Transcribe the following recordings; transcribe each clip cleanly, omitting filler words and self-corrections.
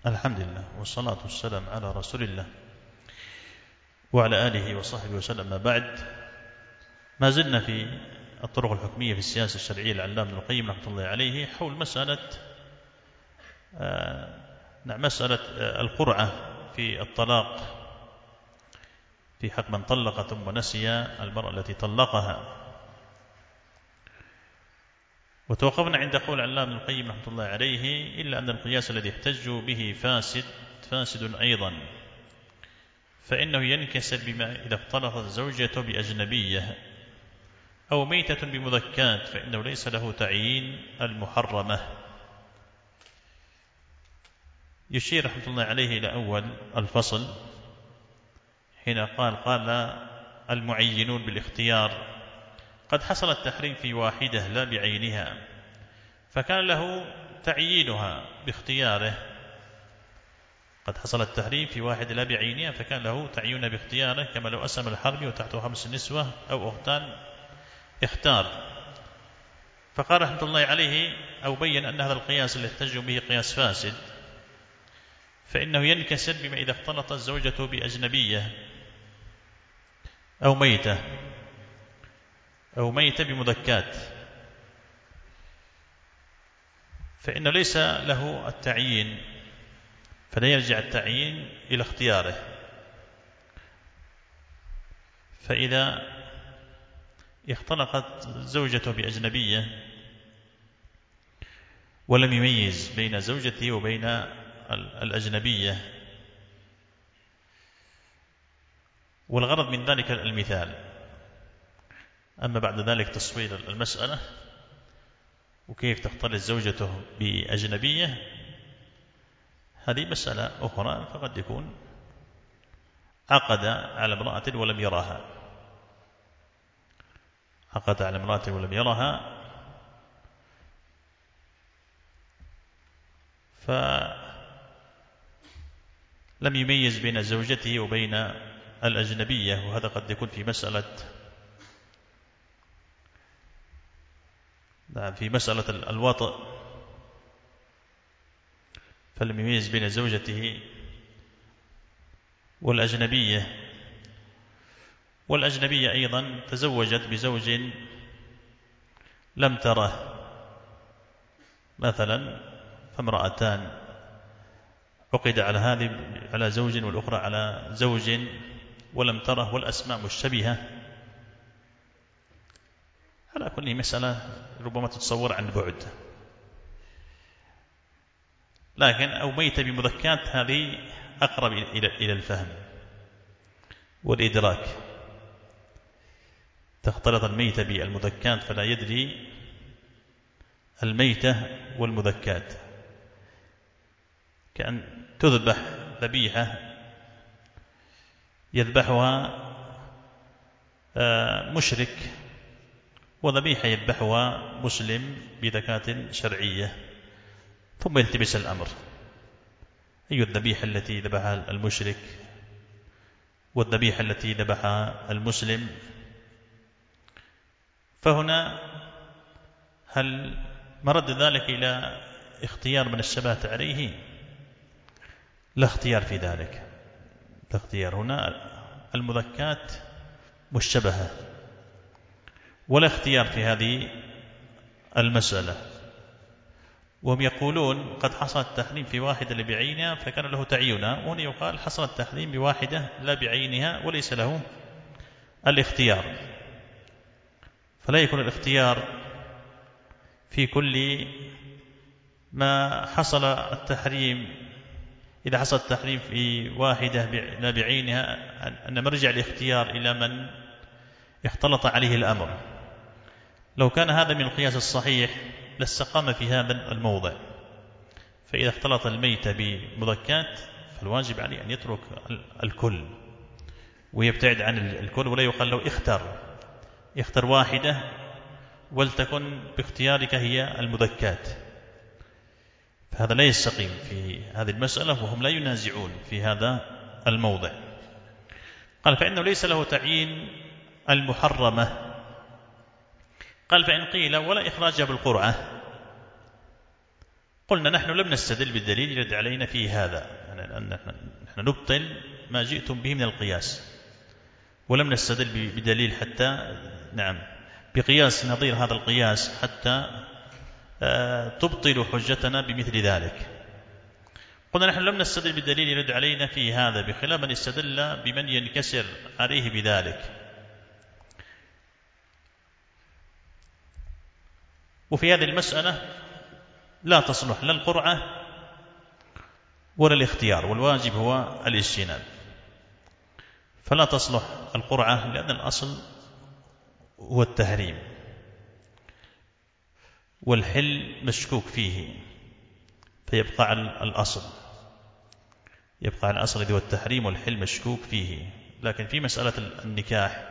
الحمد لله والصلاة والسلام على رسول الله وعلى آله وصحبه وسلم. ما بعد، ما زلنا في الطرق الحكمية في السياسة الشرعية للعلامة ابن القيم رحمة الله عليه حول مسألة القرعة في الطلاق في حق من طلق ثم نسي المرأة التي طلقها. وتوقفنا عند قول العلامة ابن القيم رحمة الله عليه: إلا أن القياس الذي احتجوا به فاسد أيضا، فإنه ينكسر بما إذا اختلطت زوجته بأجنبية أو ميتة بمذكات، فإنه ليس له تعيين المحرمة. يشير رحمة الله عليه إلى أول الفصل حين قال المعينون بالاختيار قد حصل التحريم في واحدة لا بعينها، فكان له تعيينها باختياره. قد حصل التحريم في واحدة لا بعينها فكان له تعيينها باختياره، كما لو أسم الحرب وتحته 5 نسوة أو أختان اختار. فقال رحمة الله عليه أو بين أن هذا القياس الذي احتجوا به قياس فاسد، فإنه ينكسر بما إذا اختلط الزوجة بأجنبية أو ميتة بمذكات، فإنه ليس له التعيين، فلا يرجع التعيين إلى اختياره. فإذا اختلقت زوجته بأجنبية ولم يميز بين زوجته وبين الأجنبية، والغرض من ذلك المثال. أما بعد ذلك تصوير المسألة وكيف تختلط زوجته بأجنبية هذه مسألة أخرى، فقد يكون عقد على امرأة ولم يرها، فلم يميز بين زوجته وبين الأجنبية، وهذا قد يكون في مسألة الوطء، فلم يميز بين زوجته والأجنبية أيضا تزوجت بزوج لم تره مثلا، فامرأتان عقد على هذه على زوج والأخرى على زوج ولم تره والأسماء مشتبهة. على كل مسألة ربما تتصور عن بعد، لكن أو ميت بمذكات هذه أقرب إلى الفهم والإدراك. تختلط الميتة بالمذكات فلا يدري الميتة والمذكات، كأن تذبح ذبيحة يذبحها مشرك وذبيحة يذبحها مسلم بذكاة شرعية، ثم يلتبس الأمر: أي الذبيحة التي ذبحها المشرك والذبيحة التي ذبحها المسلم؟ فهنا هل مرد ذلك إلى اختيار من اشتبهت عليه؟ لا اختيار في ذلك، لا اختيار. هنا المذكات مشتبهة ولا اختيار في هذه المسألة. وهم يقولون قد حصل التحريم في واحدة لا بعينها فكان له تعيينها، وهنا يقال حصل التحريم بواحدة لا بعينها وليس له الاختيار. فلا يكون الاختيار في كل ما حصل التحريم. إذا حصل التحريم في واحدة لا بعينها أن مرجع الاختيار إلى من اختلط عليه الأمر. لو كان هذا من القياس الصحيح لاستقام في هذا الموضع. فإذا اختلط الميت بمذكات فالواجب عليه أن يترك الكل ويبتعد عن الكل، ولا يقال له اختر واحدة ولتكن باختيارك هي المذكات. فهذا لا يستقيم في هذه المسألة، وهم لا ينازعون في هذا الموضع. قال: فإنه ليس له تعيين المحرمة. قال: فإن قيل ولا إخراجها بالقرعة، قلنا نحن لم نستدل بالدليل يرد علينا في هذا، يعني نحن نبطل ما جئتم به من القياس، ولم نستدل بدليل حتى بقياس نظير هذا القياس حتى تبطل حجتنا بمثل ذلك. قلنا نحن لم نستدل بالدليل يرد علينا في هذا، بخلاف من استدل بمن ينكسر عليه بذلك. وفي هذه المسألة لا تصلح لا القرعة ولا الاختيار، والواجب هو الاجتناب. فلا تصلح القرعة لأن الأصل هو التحريم، والحل مشكوك فيه، فيبقى على الأصل، يبقى على الأصل هو التحريم والحل مشكوك فيه. لكن في مسألة النكاح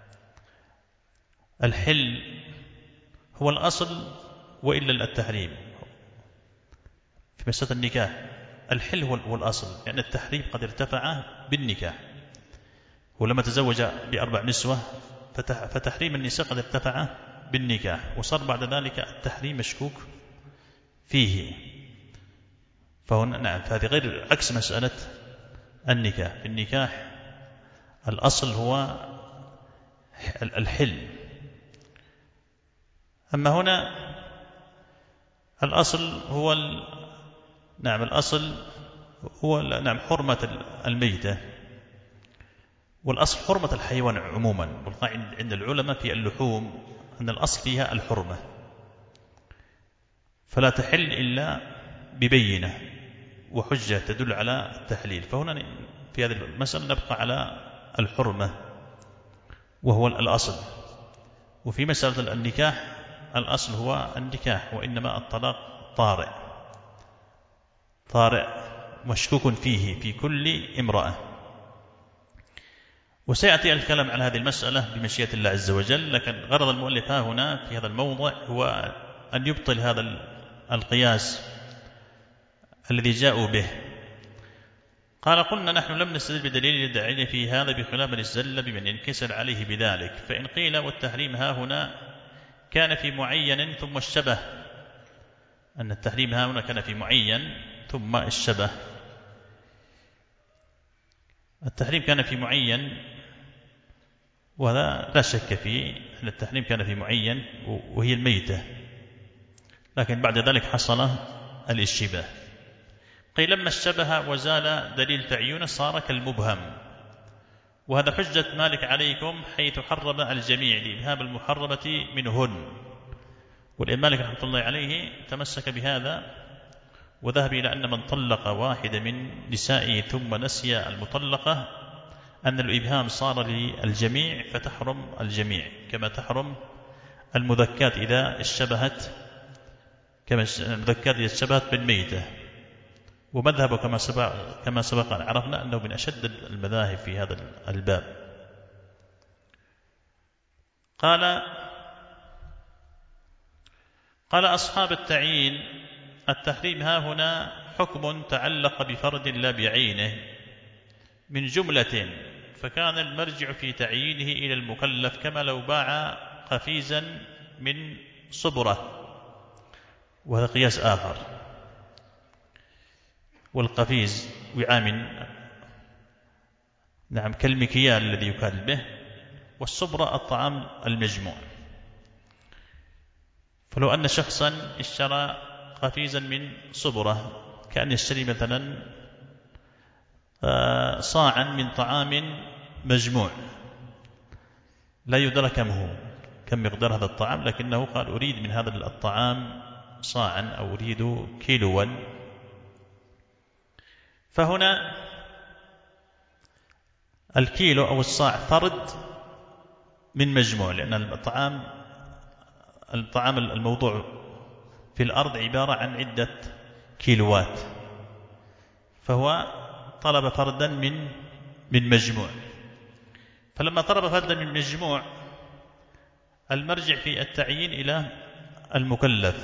الحل هو الأصل وإلا التحريم. في مسألة النكاح الحل هو الأصل، لأن التحريم قد ارتفع بالنكاح، ولما تزوج ب4 نسوة فتحريم النساء قد ارتفع بالنكاح، وصار بعد ذلك التحريم مشكوك فيه. فهنا فهذه غير عكس مسألة النكاح. في النكاح الأصل هو الحل، أما هنا الأصل هو الأصل هو حرمة الميتة، والأصل حرمة الحيوان عموما. والقاعدة عند العلماء في اللحوم أن الأصل فيها الحرمة، فلا تحل إلا ببينة وحجة تدل على التحليل. فهنا في هذه المسألة نبقى على الحرمة وهو الأصل. وفي مسألة النكاح الأصل هو النكاح، وإنما الطلاق طارئ مشكوك فيه في كل امرأة. وسيأتي الكلام على هذه المسألة بمشيئة الله عز وجل، لكن غرض المؤلف هنا في هذا الموضع هو أن يبطل هذا القياس الذي جاءوا به. قال قلنا نحن لم نستدل بدليل يدعي في هذا، بخلاف من استدل بمن ينكسر عليه بذلك. فإن قيل والتحريم ها هنا كان في معين ثم الشبه، أن التحريم ها هنا كان في معين ثم الشبه. التحريم كان في معين، وهذا لا شك فيه أن التحريم كان في معين وهي الميتة، لكن بعد ذلك حصل الاشتباه. قيل لما اشتبه وزال دليل تعيينه صار كالمبهم، وهذا حجة مالك عليكم حيث حرم الجميع لإبهام المحرمة منهن. والإمام مالك رحمة الله عليه تمسك بهذا وذهب إلى أن من طلق واحدة من نسائه ثم نسي المطلقة أن الإبهام صار للجميع فتحرم الجميع، كما تحرم المذكات إذا اشتبهت، كما المذكات إذا اشتبهت بالميتة. ومذهبه كما سبق أن عرفنا أنه من أشد المذاهب في هذا الباب. قال أصحاب التعيين التحريم ها هنا حكم تعلق بفرد لا بعينه من جملة، فكان المرجع في تعيينه إلى المكلف، كما لو باع قفيزا من صبرة، وهذا قياس آخر. والقفيز وعاء كالمكيال الذي يكال به، والصبرة الطعام المجموع. فلو أن شخصا اشترى قفيزا من صبرة كأن يشتري مثلا صاعا من طعام مجموع، لا يدرى كم مقدار هذا الطعام، لكنه قال أريد من هذا الطعام صاعا أو أريد كيلوا. فهنا الكيلو أو الصاع فرد من مجموع، لأن الطعام الموضوع في الأرض عبارة عن عدة كيلوات، فهو طلب فردا من مجموع. فلما طلب فردا من مجموع المرجع في التعيين إلى المكلف.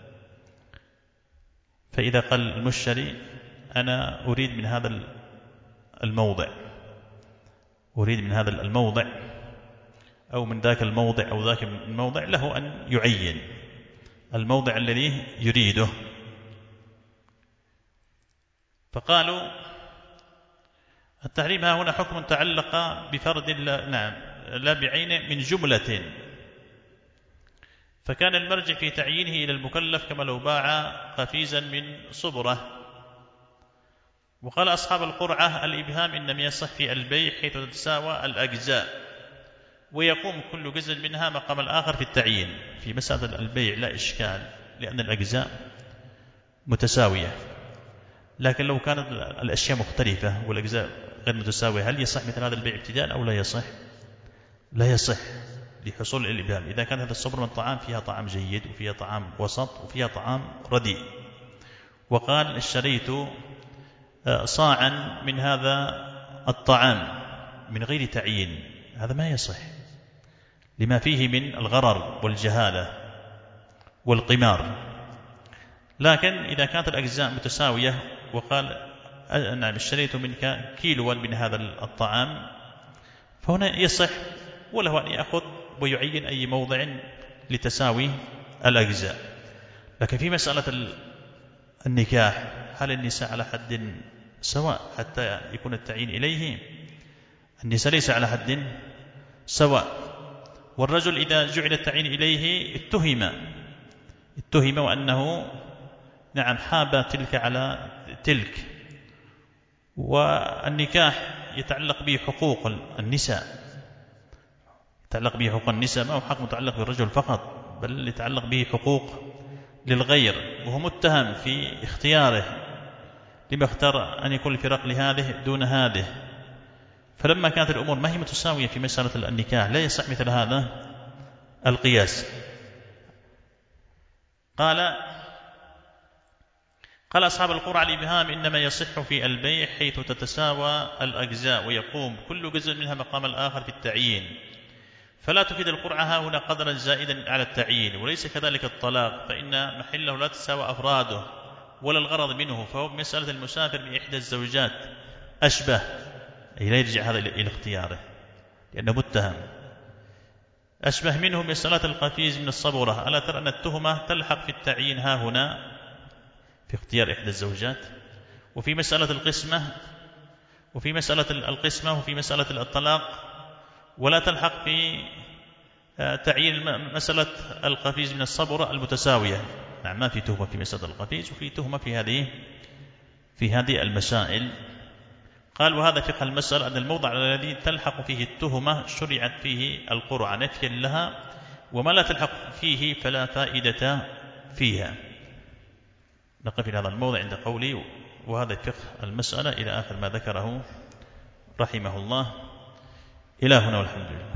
فإذا قال المشتري أنا أريد من هذا الموضع أو من ذاك الموضع أو ذاك الموضع، له أن يعين الموضع الذي يريده. فقالوا التحريم ها هنا حكم تعلق بفرد لا بعينه من جملة، فكان المرجع في تعيينه إلى المكلف كما لو باع قفيزا من صبرة. وقال أصحاب القرعة الإبهام إنما يصح في البيع حيث تتساوى الأجزاء، ويقوم كل جزء منها مقام الآخر في التعيين. في مسألة البيع لا إشكال لأن الأجزاء متساوية، لكن لو كانت الأشياء مختلفة والأجزاء غير متساوية هل يصح مثل هذا البيع ابتداء أو لا يصح؟ لا يصح لحصول الإبهام. إذا كان هذا الصبر من طعام فيها طعام جيد وفيها طعام وسط وفيها طعام رديء، وقال اشتريت صاعا من هذا الطعام من غير تعيين، هذا ما يصح لما فيه من الغرر والجهالة والقمار. لكن إذا كانت الأجزاء متساوية وقال نعم اشتريت منك كيلوا من هذا الطعام، فهنا يصح وله أن يأخذ ويعين أي موضع لتساوي الأجزاء. لكن في مسألة النكاح هل النساء على حد سواء حتى يكون التعيين إليه؟ النساء ليس على حد سواء، والرجل إذا جعل التعيين إليه اتهم وأنه نعم حاب تلك على تلك. والنكاح يتعلق به حقوق النساء، يتعلق به حقوق النساء، ما هو حق متعلق بالرجل فقط، بل يتعلق به حقوق للغير، وهو متهم في اختياره لما اختار أن يكون الفراق لهذه دون هذه. فلما كانت الأمور ما هي متساوية في مسألة النكاح لا يصح مثل هذا القياس. قال أصحاب القرعة الإبهام إنما يصح في البيع حيث تتساوى الأجزاء ويقوم كل جزء منها مقام الآخر في التعيين، فلا تفيد القرعة هنا قدرا زائدا على التعيين. وليس كذلك الطلاق، فإن محله لا تتساوى أفراده ولا الغرض منه، فهو بمسألة المسافر بإحدى الزوجات أشبه، أي لا يرجع هذا إلى اختياره لأنه متهم. أشبه منه مسألة القفيز من الصبرة، ألا ترى أن التهمة تلحق في التعيين ها هنا في اختيار إحدى الزوجات، وفي مسألة القسمة وفي مسألة الطلاق، ولا تلحق في تعيين مسألة القفيز من الصبرة المتساوية. نعم ما في تهمة في مسألة القفيز وفي تهمة في هذه المسائل. قال وهذا فقه المسألة أن الموضع الذي تلحق فيه التهمة شرعت فيه القرعة نفيا لها، وما لا تلحق فيه فلا فائدة فيها. نقف في هذا الموضع عند قولي وهذا فقه المسألة إلى آخر ما ذكره رحمه الله. إلى هنا والحمد لله.